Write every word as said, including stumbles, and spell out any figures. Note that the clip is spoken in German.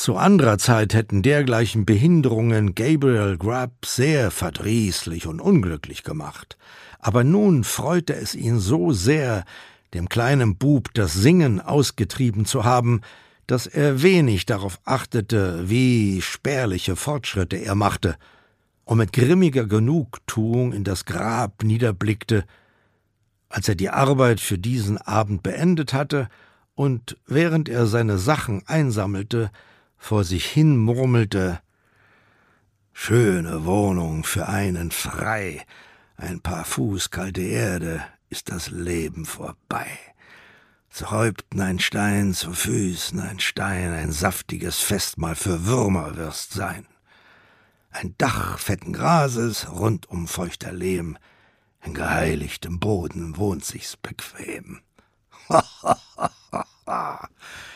Zu anderer Zeit hätten dergleichen Behinderungen Gabriel Grubb sehr verdrießlich und unglücklich gemacht. Aber nun freute es ihn so sehr, dem kleinen Bub das Singen ausgetrieben zu haben, dass er wenig darauf achtete, wie spärliche Fortschritte er machte, und mit grimmiger Genugtuung in das Grab niederblickte, als er die Arbeit für diesen Abend beendet hatte und, während er seine Sachen einsammelte, vor sich hin murmelte: »Schöne Wohnung für einen frei, ein paar Fuß kalte Erde, ist das Leben vorbei. Zu Häupten ein Stein, zu Füßen ein Stein, ein saftiges Festmahl für Würmer wirst sein. Ein Dach fetten Grases, rundum feuchter Lehm, in geheiligtem Boden wohnt sich's bequem. Ha, ha, ha, ha, ha.